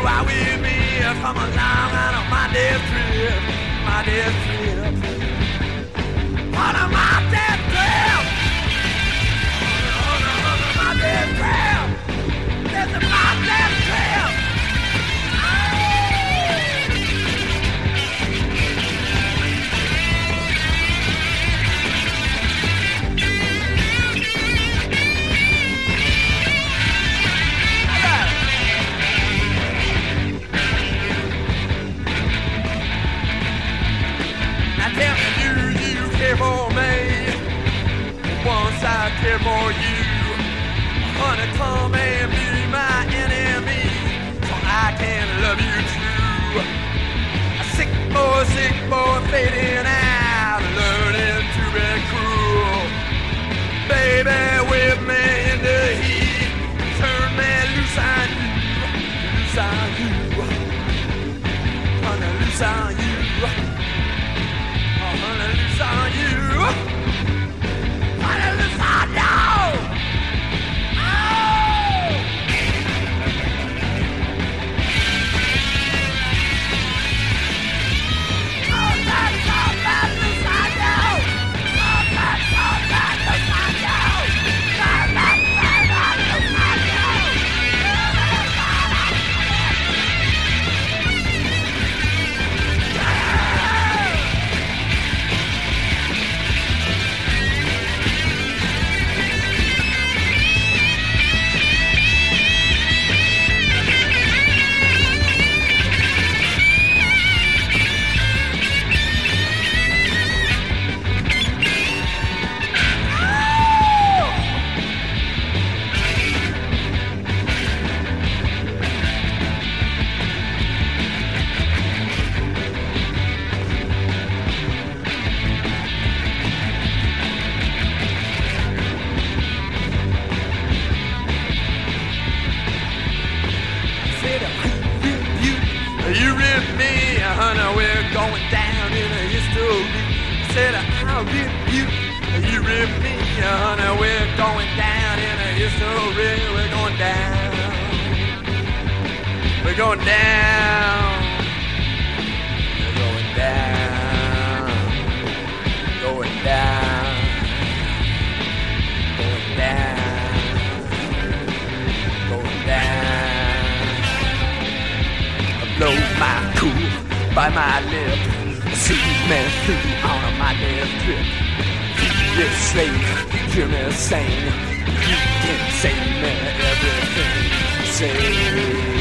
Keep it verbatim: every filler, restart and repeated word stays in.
ride with me. Come along on my death trip, my death trip. On a my death trip. On a, on a my death trip. This is my death trip. Tell me, do you care for me? Once I care for you, honey, come and be my enemy, so I can love you true. A sick boy, sick boy, fading out, learning to be cruel. Baby, whip me in the heat, turn me loose on you, loose on you, honey, loose on you. I'm gonna lose on you. I'm gonna lose on you. Oh! Oh, bad, so bad, lose on you. Oh, bad, so bad, lose on you. Bad, bad, bad, bad, lose on you. You rip me, honey, we're going down in a history. Said I'll rip you. You rip me, honey, we're going down in a history. We're going down. We're going down. We're going down. Going down. Going down. Going down. Blow my cool by my lip, see me through on my death trip. You slave, hear me sing, you can say me everything, say